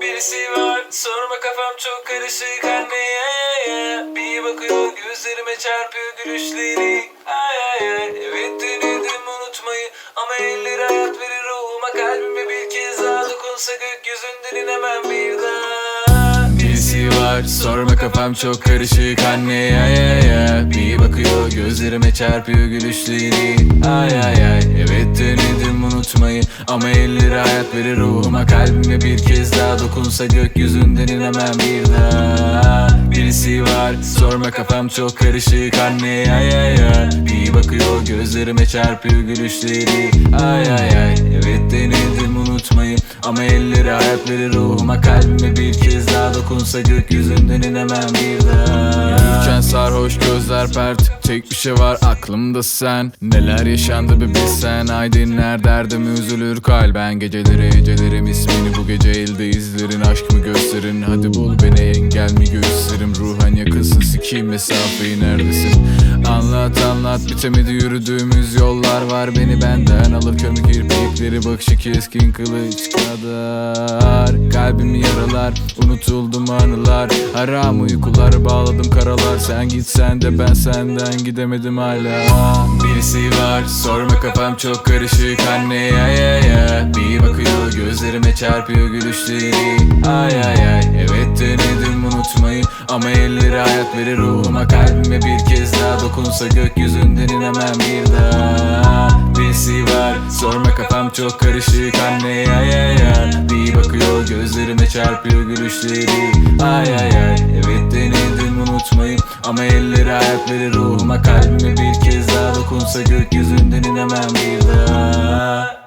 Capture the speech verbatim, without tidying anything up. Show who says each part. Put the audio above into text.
Speaker 1: birisi var, sorma kafam çok karışık anne ya ya ya. Bir bakıyor gözlerime çarpıyor gülüşleri. Ay ay ay, evet denedim unutmayı ama elleri hayat verir ruhuma, kalbime bir kez daha dokunsa gökyüzünden inemem bir daha. Birisi var, sorma kafam çok karışık anne ya ya ya. Bir bakıyor gözlerime çarpıyor gülüşleri. Ay ay ay, evet denedim unutmayı ama elleri hayat verir ruhuma, kalbime bir kez daha dokunsa gökyüzünden inemem bir daha. Birisi var, sorma kafam çok karışık anne ya ya ya. Bir bakıyor gözlerime çarpıyor gülüşleri. Ay ay ay, evet denedim unutmayı ama elleri hayat verir ruhuma, kalbime bir kez daha dokunsa gökyüzünden inemem bir daha.
Speaker 2: Yürürken sarhoş gözler pert, tek bir şey var aklımda sen. Neler yaşandı bir bilsen, ay dinler derdim üzülür kalben. Geceleri gecelerim ismini bu gece elde izlerin, aşk mı gösterin hadi bul beni, engel mi gösterim. Ruhen yakınsın sikiyim mesafeyi, neredesin? Anlat anlat, bitemedi yürüdüğümüz yollar var, beni benden alır kömür kirpikleri, bakışı keskin kılıç kadar. Kalbimi yaralar, unutuldum anılar, haram uykular bağladım karalar. Sen gitsen de ben senden gidemedim hala.
Speaker 1: Birisi var, sorma kafam çok karışık anne ya ya ya. Bir bakıyor gözlerime çarpıyor gülüşleri. Ay ay ay, evet denedim unutmayı ama elleri hayat verir ruhuma, kalbime bir kez daha dokunsa gökyüzünden inemem bir daha. Birisi var, sorma kafam çok karışık anne ya ya ya. Bir bakıyor gözlerime çarpıyor gülüşleri. Ay ay ay, evet denedim unutmayı ama elleri hayat verir ruhuma, kalbime bir kez daha dokunsa gökyüzünden inemem bir daha.